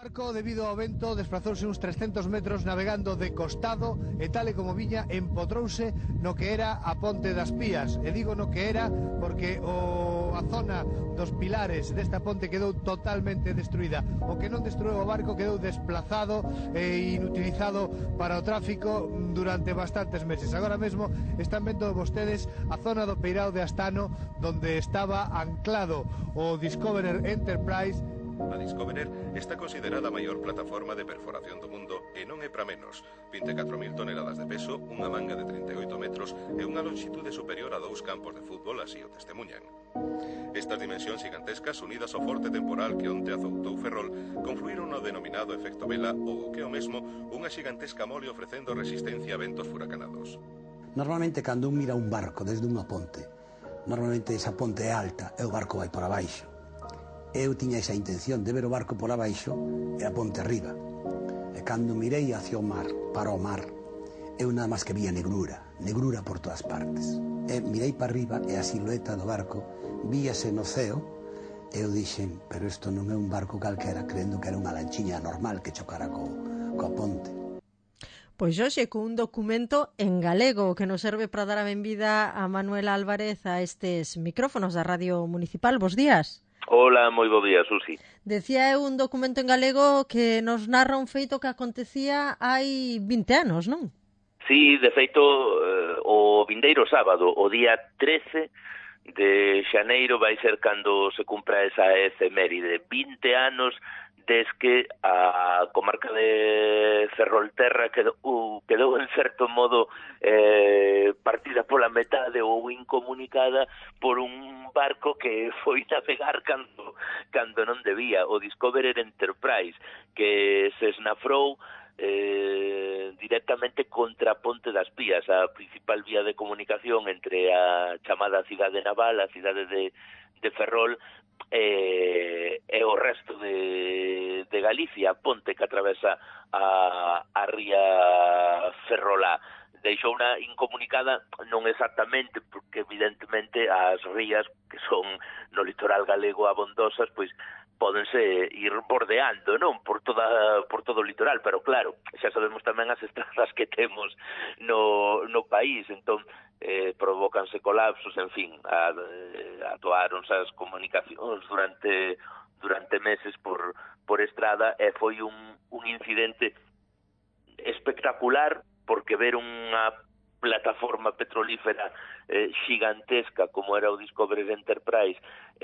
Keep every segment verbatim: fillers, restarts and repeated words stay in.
barco, debido ao vento, desplazouse uns trescentos metros navegando de costado e tal e como viña empotrouse no que era a Ponte das Pías. E digo no que era porque o, a zona dos pilares desta ponte quedou totalmente destruída. O que non destruiu o barco quedou desplazado e inutilizado para o tráfico durante bastantes meses. Agora mesmo están vendo vostedes a zona do Peirao de Astano, donde estaba anclado o Discoverer Enterprise. A Discoverer está considerada a maior plataforma de perforación do mundo e non é para menos. vinte e catro mil toneladas de peso, unha manga de trinta e oito metros e unha longitude superior a dous campos de fútbol, así o testemunhan. Estas dimensións gigantescas, unidas ao forte temporal que onte azoutou Ferrol, confluíron no denominado efecto vela ou, que é o mesmo, unha gigantesca mole ofrecendo resistencia a ventos furacanados. Normalmente, cando un mira un barco desde unha ponte, normalmente esa ponte é alta e o barco vai por abaixo. Eu tiña esa intención de ver o barco por abaixo e a ponte arriba. E cando mirei hacia o mar, para o mar, eu nada máis que vía negrura, negrura por todas partes. E mirei para arriba e a silueta do barco víase no ceo e eu dixen, pero isto non é un barco calquera, creendo que era unha lanchiña normal que chocara co, coa ponte. Pois hoxe con un documento en galego que nos serve para dar a benvida a Manuel Álvarez a estes micrófonos da Radio Municipal. Bos días. Hola, moi bo día, Susi. Decía eu un documento en galego que nos narra un feito que acontecía hai vinte anos, non? Sí, de feito, eh, o vindeiro sábado, o día trece de xaneiro, vai ser cando se cumpra esa efeméride. vinte anos desde que a comarca de Ferrolterra quedou, uh, quedou en certo modo eh, partida pola metade ou incomunicada por un barco que foi navegar cando, cando non debía, o Discoverer Enterprise, que se esnafrou eh, directamente contra a Ponte das Pías, a principal vía de comunicación entre a chamada cidade naval, a cidade de, de Ferrol, e, e o resto de, de Galicia, a ponte que atravesa a, a ría Ferrolá. Deixou unha incomunicada, non exactamente, porque evidentemente as rías que son no litoral galego abondosas, pois pódense ir bordeando, non? Por toda por todo o litoral, pero claro, xa sabemos tamén as estradas que temos no, no país, entón eh, provócanse colapsos, en fin, a, a atoaronse as comunicacións durante durante meses por por estrada e foi un, un incidente espectacular, porque ver unha plataforma petrolífera eh, gigantesca como era o Discoverer Enterprise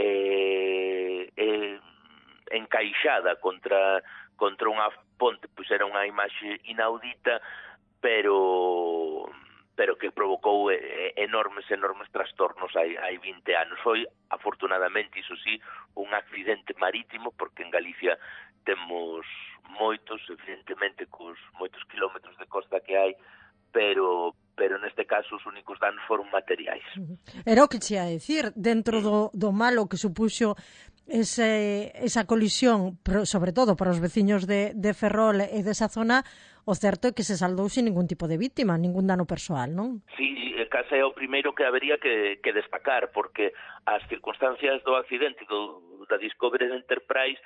eh, eh, encaixada contra contra unha ponte, pois era unha imaxe inaudita, pero pero que provocou eh, enormes, enormes trastornos hai, hai vinte anos. Foi, afortunadamente, iso sí, un accidente marítimo, porque en Galicia temos moitos, evidentemente, cos moitos kilómetros de costa que hai, pero pero neste caso os únicos danos foron materiais. Era o que che ia dicir, dentro do, do malo que supuxo ese, esa colisión, pero, sobre todo para os veciños de, de Ferrol e desa zona, o certo é que se saldou sin ningún tipo de víctima, ningún dano persoal, non? Sí, case é o primeiro que habería que, que destacar, porque as circunstancias do accidente do, da Discoverer Enterprise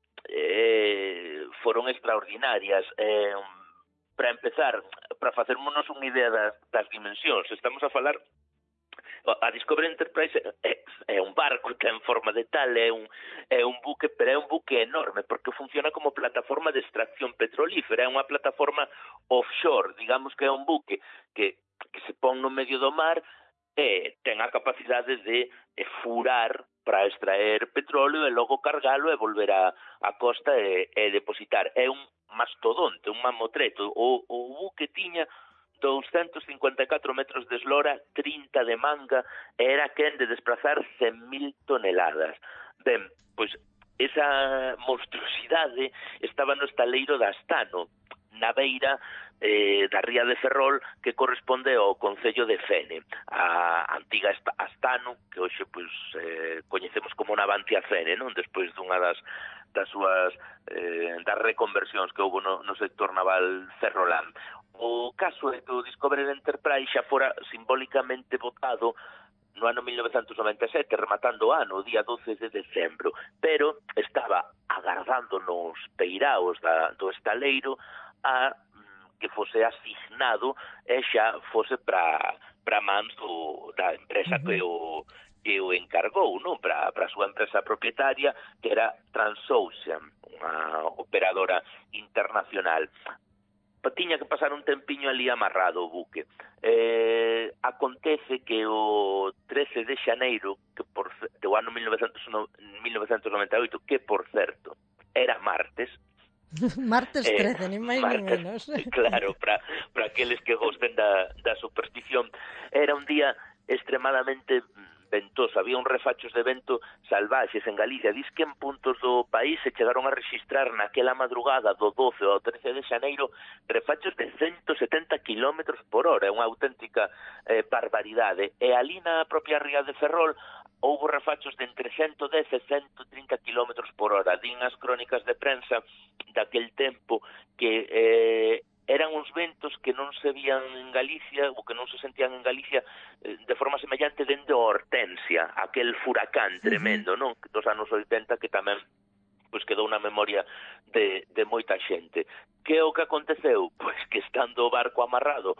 eh, foron extraordinarias. Eh, para empezar, para facermonos unha idea das, das dimensións, estamos a falar, a Discoverer Enterprise é, é un barco, ten forma de tal, é un, é un buque, pero é un buque enorme, porque funciona como plataforma de extracción petrolífera, é unha plataforma offshore, digamos que é un buque que, que se pon no medio do mar e ten a capacidade de furar para extraer petróleo e logo cargalo e volver a, a costa e, e depositar. É un mastodonte, un mamotreto. O, o buque tiña doscientos cincuenta e catro metros de eslora, trinta de manga, e era quen de desplazar cen mil toneladas. Ben, pois esa monstruosidade estaba no estaleiro da Astano, na beira eh, da ría de Ferrol, que corresponde ao concello de Fene, a antiga Astano, que hoxe pois eh, coñecemos como Navantia Fene, non? Despois dunha das das súas eh, das reconversións que houve no, no sector naval ferrolán. O caso é que o Discoverer Enterprise xa fora simbólicamente votado no ano mil novecentos noventa e sete, rematando o ano, o día doce de decembro, pero estaba agardando amarrando nos peiraos da, do estaleiro a que fose asignado e xa fose para para mans do, da empresa uh-huh. que o que o encargou, non? Para a súa empresa propietaria, que era Transocean, unha operadora internacional. Tiña que pasar un tempiño ali amarrado o buque. Eh, acontece que o trece de xaneiro que por, do ano mil novecentos noventa e oito, que por certo era martes, martes trece, eh, ni máis ni menos. Claro, para aqueles que gosten da, da superstición, era un día extremadamente ventoso, había uns refachos de vento salvaxes en Galicia. Diz que en puntos do país se chegaron a registrar naquela madrugada do doce ao trece de xaneiro refachos de ciento setenta kilómetros por hora, é unha auténtica eh, barbaridade. E ali na propia ría de Ferrol houbo refachos de entre ciento dez e ciento trinta kilómetros por hora. Din as crónicas de prensa daquel tempo que eh, eran uns ventos que non se vían en Galicia, ou que non se sentían en Galicia eh, de forma semellante dende a Hortensia, aquel furacán tremendo, non? Dos anos oitenta, que tamén pois quedou na memoria de, de moita xente. Que é o que aconteceu? Pois que estando o barco amarrado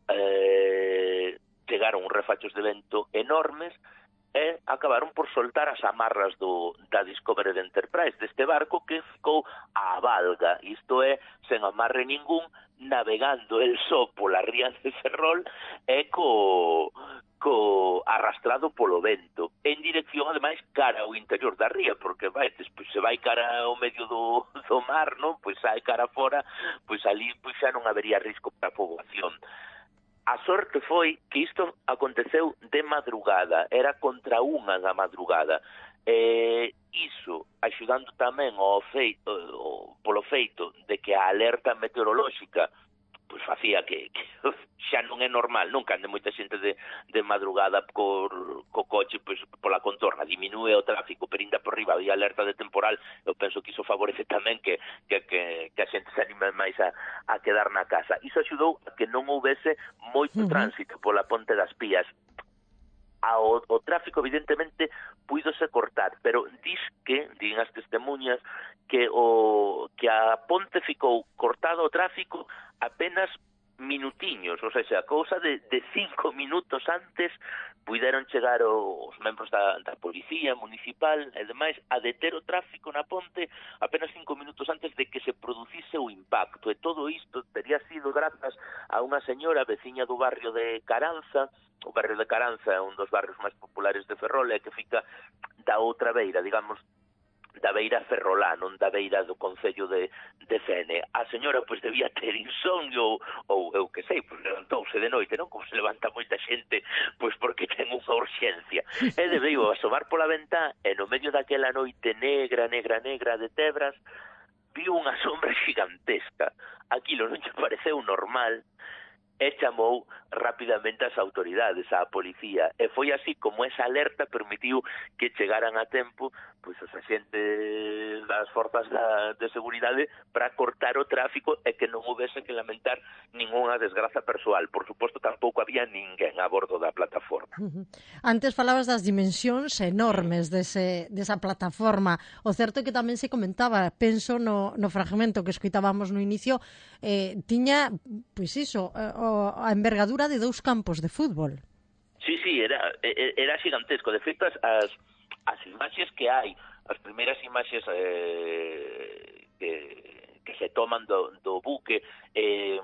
eh, chegaron uns refachos de vento enormes e acabaron por soltar as amarras do, da Discovery de Enterprise, deste barco que ficou á valga, isto é, sen amarre ningún, navegando el só pola ría de Ferrol e co, co arrastrado polo vento, en dirección, ademais, cara ao interior da ría, porque vai, despois se vai cara ao medio do, do mar, non? Pois sai cara fora, pois ali pois xa non habería risco para a poboación. A sorte foi que isto aconteceu de madrugada, era contra unha da madrugada. E iso, axudando tamén ao feito, polo feito de que a alerta meteorolóxica pois facía que, que xa non é normal, non que ande moita xente de, de madrugada cor, co coche pois, pola contorna, diminúe o tráfico, pero ainda por riba había alerta de temporal. Eu penso que iso favorece tamén que, que, que, que a xente se anime máis a, a quedar na casa. Iso axudou a que non houvese moito uh-huh. tránsito pola Ponte das Pías. O, o tráfico evidentemente puídose cortar, pero dis que, din as testemunhas, que o que a ponte ficou cortado o tráfico apenas minutiños, ou seja, a cousa de, de cinco minutos antes puideron chegar os membros da, da policía municipal e demais a deter o tráfico na ponte apenas cinco minutos antes de que se producise o impacto. E todo isto teria sido grazas a unha señora veciña do barrio de Caranza. O barrio de Caranza é un dos barrios máis populares de Ferrol e que fica da outra beira, digamos, da beira ferrolá, non da beira do concello de, de Fene. A señora, pois, debía ter insomnio ou, ou eu que sei, pois, levantouse de noite, non? Como se levanta moita xente, pois, porque ten unha urxencia. E debeu asomar pola ventá e no medio daquela noite negra, negra, negra de tebras, viu unha sombra gigantesca. Aquilo non lle pareceu normal e chamou rapidamente as autoridades, á policía, e foi así como esa alerta permitiu que chegaran a tempo pois os agentes das forzas da, de seguridade para cortar o tráfico e que non houvese que lamentar ningunha desgraza persoal. Por suposto, tampouco había ninguén a bordo da plataforma. Uh-huh. Antes falabas das dimensións enormes dese, desa plataforma. O certo é que tamén se comentaba, penso no, no fragmento que escutábamos no inicio, eh, tiña, pois iso, a envergadura de dous campos de fútbol. Sí, sí, era, era gigantesco. De feito, as, as, as imaxes que hai, as primeiras imaxes eh, que, que se toman do, do buque, eh,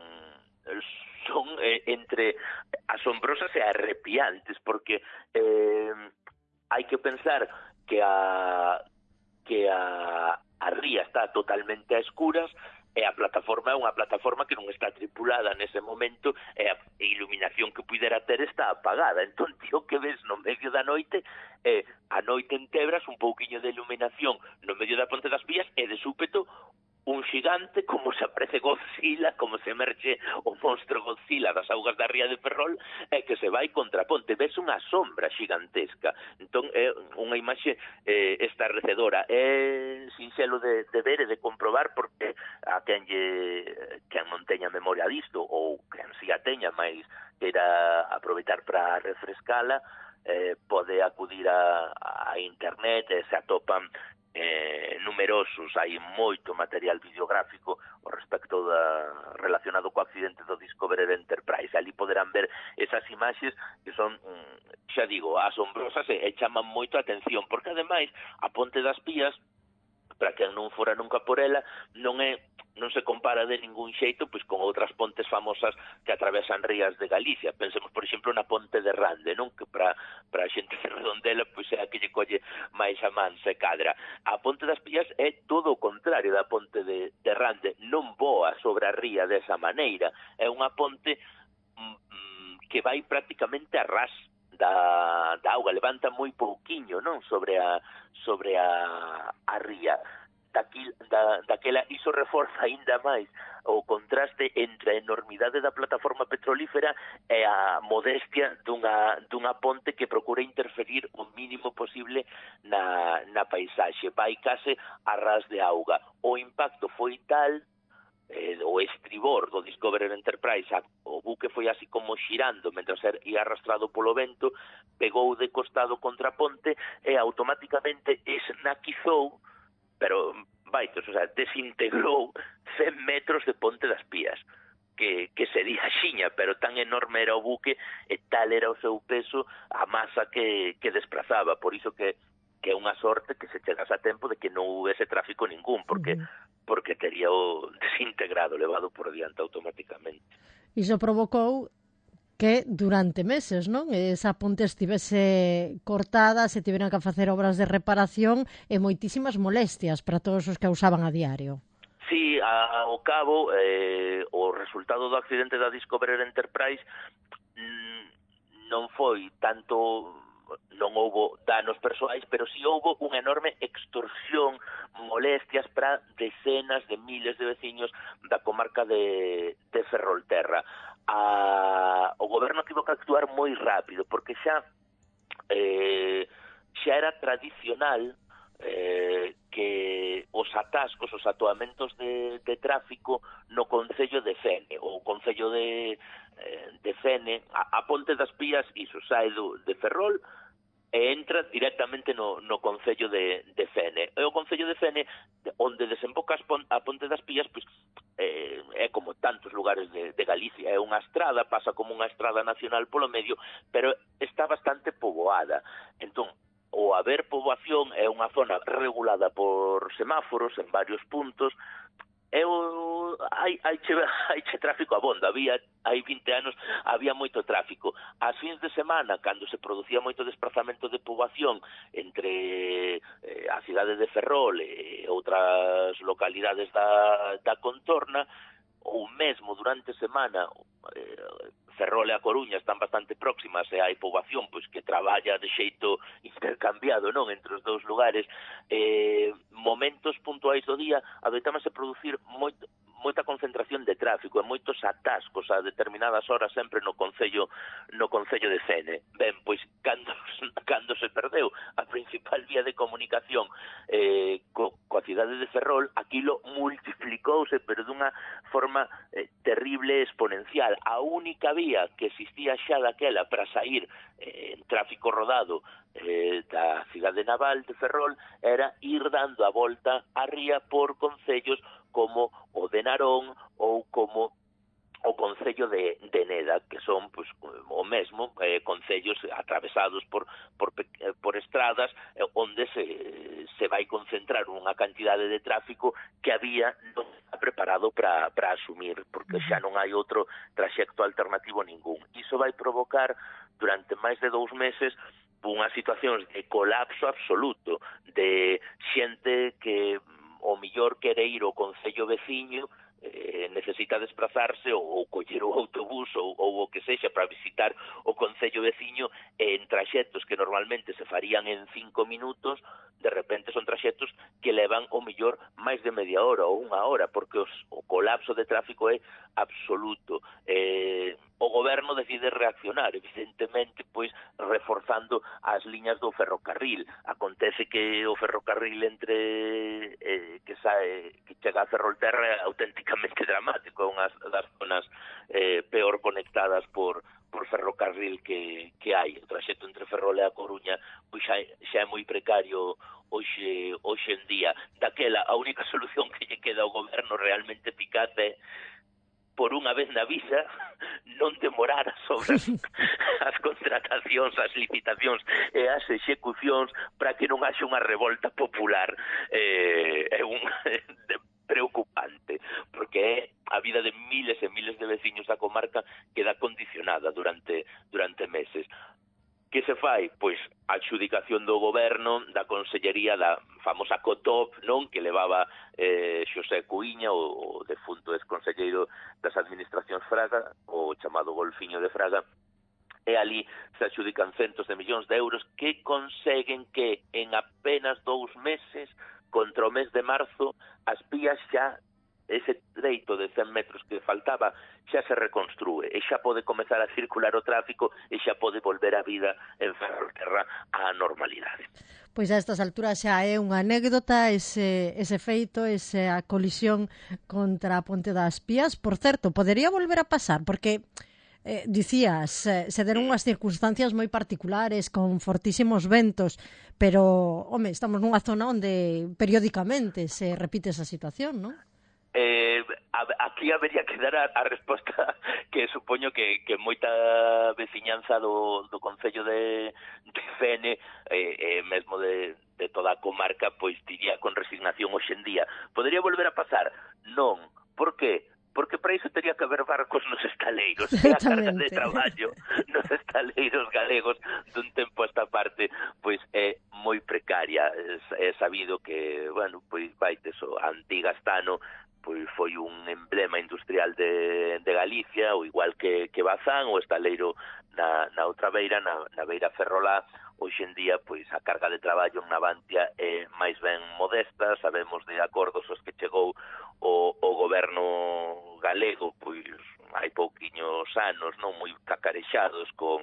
son eh, entre asombrosas e arrepiantes, porque eh, hai que pensar que a, que a, a ría está totalmente a escuras, e a plataforma é unha plataforma que non está tripulada nese momento e a iluminación que pudera ter está apagada. Entón, tío, que ves no medio da noite, eh, a noite en tebras, un pouquiño de iluminación no medio da Ponte das Pías e de súpeto un xigante como se aparece Godzilla, como se emerxe o monstro Godzilla das augas da ría de Ferrol e que se vai contra a ponte. Ves unha sombra xigantesca. Entón é unha imaxe eh, estarrecedora. É sinxelo de, de ver e de comprobar, porque a quen, lle, quen non teña memoria disto ou quen si a teña, máis queira aproveitar para refrescala, eh, pode acudir a, a internet e se atopan eh, numerosas numerosos, hai moito material videográfico ao respecto da, relacionado co accidente do Discovery Enterprise. Ali poderán ver esas imaxes que son, xa digo, asombrosas e, e chaman moito a atención, porque ademais a Ponte das Pías, para quen non fora nunca por ela, non é non se compara de ningún xeito pois con outras pontes famosas que atravesan rías de Galicia. Pensemos, por exemplo, na Ponte de Rande, non? Que para para a xente de Redondela pois é a que lle colle máis a man se cadra. A Ponte das Pías é todo o contrario da Ponte de, de Rande, non voa sobre a ría desa maneira, é unha ponte mm, que vai prácticamente a ras da, da auga, levanta moi pouquiño, non? Sobre a sobre a, a ría. Daqui, da, daquela, iso reforza aínda máis o contraste entre a enormidade da plataforma petrolífera e a modestia dunha, dunha ponte que procura interferir o mínimo posible na, na paisaxe. Vai case a ras de auga. O impacto foi tal, eh, o estribor do Discovery Enterprise, a, o buque foi así como xirando mentre ia arrastrado polo vento, pegou de costado contra a ponte e automáticamente esnaquizou, pero vaitos, o sea, desintegrou cen metros de Ponte das Pías, que, que sería xiña, pero tan enorme era o buque e tal era o seu peso, a masa que, que desplazaba. Por iso que, que é unha sorte que se chegase a tempo de que non houvese tráfico ningún, porque, uh-huh. porque tería o desintegrado, levado por diante automáticamente. Iso provocou que durante meses, non? Esa ponte estivese cortada, se tiveran que facer obras de reparación e moitísimas molestias para todos os que a usaban a diario. Sí, ao cabo, eh, o resultado do accidente da Discovery Enterprise mm, non foi tanto, non houbo danos persoais, pero sí houbo unha enorme extorsión, molestias para decenas de miles de veciños da comarca de, de Ferrolterra. A, o goberno tivo que actuar moi rápido, porque xa eh, xa era tradicional eh, que os atascos, os atoamentos de, de tráfico no concello de Fene, o concello de, eh, de Fene, a, a Ponte das Pías, iso sae do, de Ferrol e entra directamente no, no concello de, de Fene. E o concello de Fene, onde desemboca a Ponte das Pías, pois, eh, é como tantos lugares de, de Galicia, é unha estrada, pasa como unha estrada nacional polo medio, pero está bastante poboada. Entón, o haber poboación é unha zona regulada por semáforos en varios puntos. Eu, hai, hai, che, hai che tráfico abonda, había, hai vinte anos había moito tráfico. As fins de semana, cando se producía moito desplazamento de poboación entre eh, a cidade de Ferrol e outras localidades da, da contorna, ou mesmo durante semana, eh, Ferrol e a Coruña están bastante próximas e hai poboación pois que traballa de xeito intercambiado, non, entre os dous lugares. Eh, momentos puntuais do día adoitámase producir moito, moita concentración de tráfico e moitos atascos a determinadas horas sempre no concello no concello de Fene. Ben, pois cando, cando se perdeu a principal vía de comunicación eh, co, coa cidade de Ferrol, aquilo multiplicouse, pero dunha forma eh, terrible e exponencial. A única vía que existía xa daquela para sair eh, en tráfico rodado eh, da cidade naval de Ferrol era ir dando a volta á ría por concellos como o de Narón ou como o concello de, de Neda, que son pues, o mesmo, eh, concellos atravesados por, por, por estradas eh, onde se, se vai concentrar unha cantidade de tráfico que había non preparado para para asumir, porque xa non hai outro traxecto alternativo ningún. Iso vai provocar durante máis de dous meses unha situación de colapso absoluto, de xente que o millor quere ir ao concello veciño, eh, necesita desplazarse ou, ou coller o autobús ou, ou o que sexa para visitar o concello veciño en traxectos que normalmente se farían en cinco minutos, de repente son traxectos que levan o millor máis de media hora ou unha hora, porque os, o colapso de tráfico é absoluto. Eh, o goberno decide reaccionar, evidentemente, pois reforzando as liñas do ferrocarril. Acontece que o ferrocarril entre eh, que sae, que chega a Ferrolterra é auténticamente dramático, é unha das zonas eh, peor conectadas por por ferrocarril que, que hai. O traxecto entre Ferrol e a Coruña pois xa, xa é moi precario hoxe, hoxe en día. Daquela, a única solución que lle queda ao goberno realmente eficaz é por unha vez na vida non demorar as obras, as contratacións, as licitacións e as execucións para que non haxe unha revolta popular. Eh, é un preocupante, porque é a vida de miles e miles de veciños da comarca queda condicionada durante durante meses. Que se fai? Pois a adxudicación do goberno, da consellería da famosa COTOP, non? Que levaba eh, Xosé Cuíña, o, o defunto ex-conselleiro das administracións Fraga, o chamado Golfiño de Fraga, e ali se adxudican centos de millóns de euros que conseguen que en apenas dous meses, contra o mes de marzo, as vías xa, ese treito de cen metros que faltaba, xa se reconstrúe e xa pode comezar a circular o tráfico e xa pode volver a vida en Ferrolterra á normalidade. Pois a estas alturas xa é unha anécdota ese, ese feito, esa colisión contra a Ponte das Pías. Por certo, podería volver a pasar, porque eh, dicías, eh, se deron unhas circunstancias moi particulares, con fortísimos ventos, pero, home, estamos nunha zona onde periódicamente se repite esa situación, non? Eh, aquí habería que dar a, a resposta que supoño que, que moita veciñanza do, do Concello de, de Fene eh, eh, mesmo de, de toda a comarca pois diría con resignación hoxe en día. Podería volver a pasar? Non. Por que? Porque para iso teria que haber barcos nos estaleiros e a carga de traballo nos estaleiros galegos dun tempo a esta parte pois é moi precaria. É, é sabido que, bueno, pois vai teso a antiga Astano pois foi un emblema industrial de, de Galicia, o igual que, que Bazán, o estaleiro na, na outra beira, na, na beira ferrolá. Hoxe en día, pois, a carga de traballo en Navantia é máis ben modesta. Sabemos de acordos aos que chegou o, o goberno galego, pois, hai pouquiños anos, non moi cacarexados con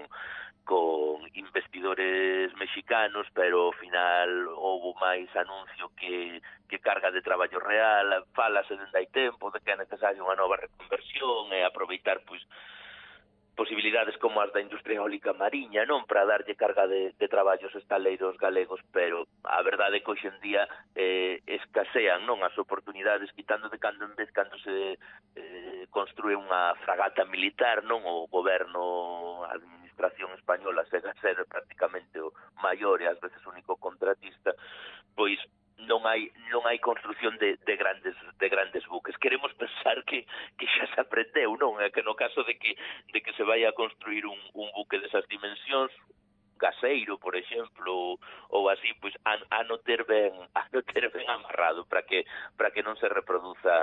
con investidores mexicanos, pero ao final houve máis anuncio que, que carga de traballo real. Fálase dende hai tempo de que é necesaria unha nova reconversión e aproveitar pois posibilidades como as da industria eólica mariña, non, para darlle carga de, de traballos estaleiros galegos, pero a verdade é que hoxe en día eh, escasean, non, as oportunidades, quitando de cando en vez cando se eh, construe unha fragata militar, non, o goberno, a administración española chega a ser prácticamente o maior e ás veces único contratista, pois non hai non hai construción de, de grandes de grandes buques. Queremos pensar que, que xa se aprendeu, non? É que no caso de que de que se vai a construir un, un buque desas dimensións, gaseiro, por exemplo, ou así, pois a, a non ter ben a non ter ben amarrado para que para que non se reproduza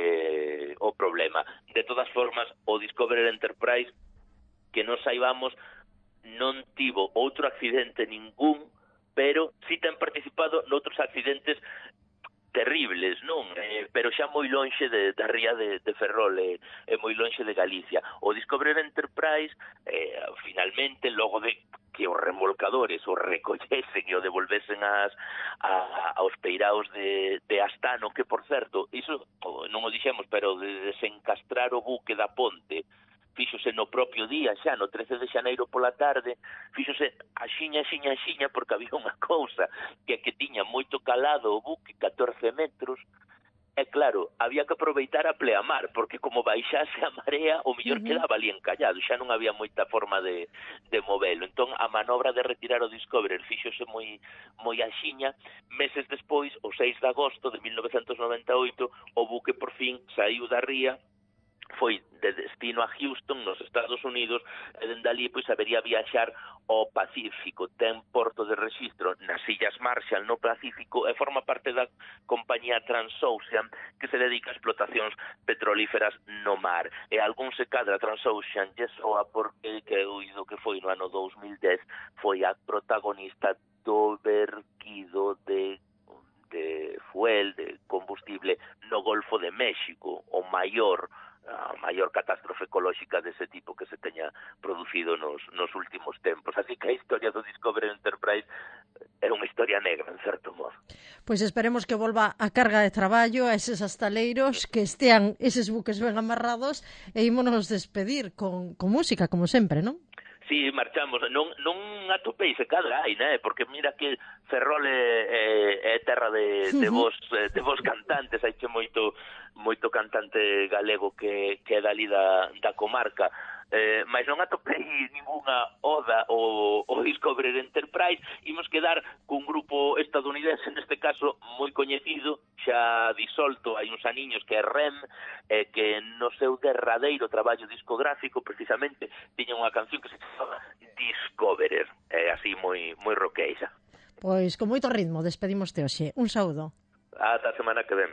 eh, o problema. De todas formas, o Discovery Enterprise, que non saibamos, non tivo outro accidente ningún, pero si ten participado noutros accidentes terribles, non? Eh, pero xa moi lonxe de, da ría de, de Ferrol e eh, moi lonxe de Galicia. O Discovery Enterprise, eh, finalmente, logo de que os remolcadores o recollesen e o devolvesen as, a, aos peiraos de, de Astano, que, por certo, iso non o dixemos, pero de desencastrar o buque da ponte, fíxose no propio día, xa no trece de xaneiro pola tarde, fíxose axiña, axiña, axiña, porque había unha cousa, que é que tiña moito calado o buque, catorce metros, e claro, había que aproveitar a pleamar, porque como baixase a marea, o mellor uh-huh. quedaba ali encallado, xa non había moita forma de, de movelo. Entón, a manobra de retirar o Discovery fíxose moi, moi axiña. Meses despois, o seis de agosto de mil novecentos noventa e oito, o buque por fin saiu da ría, foi de destino a Houston, nos Estados Unidos, e dende ali pois habería viaxar ao Pacífico. Ten porto de rexistro nas Illas Marshall, no Pacífico, e forma parte da compañía Transocean, que se dedica a explotacións petrolíferas no mar. E algún se cadra Transocean lle soa porque, que oído que foi no ano dous mil dez, foi a protagonista do verquido de de fuel, de combustible no Golfo de México, o maior a maior catástrofe ecolóxica dese tipo que se teña producido nos, nos últimos tempos. Así que a historia do Discovery Enterprise é unha historia negra, en certo modo. Pois esperemos que volva a carga de traballo a eses astaleiros, que estean eses buques ben amarrados, e ímonos despedir con, con música, como sempre, non? Si, sí, marchamos. Non, non atopei se cadra hai, né? Porque mira que Ferrol é, é terra de, de, vos, de vos cantantes, hai que moito moito cantante galego que, que é dali da, da comarca. Eh, mas non atopei ninguna oda ao, ao Discovery Enterprise. Imos quedar cun grupo estadounidense, neste caso moi coñecido, xa disolto hai uns aniños, que é R E M, eh, que no seu derradeiro traballo discográfico precisamente tiña unha canción que se chamaba Discoverer, eh, así moi moi roqueira. Pois con moito ritmo despedimoste hoxe. Un saúdo. Ata a semana que ven.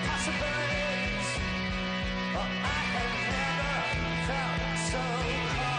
Possibilities, oh, I have never felt so cold.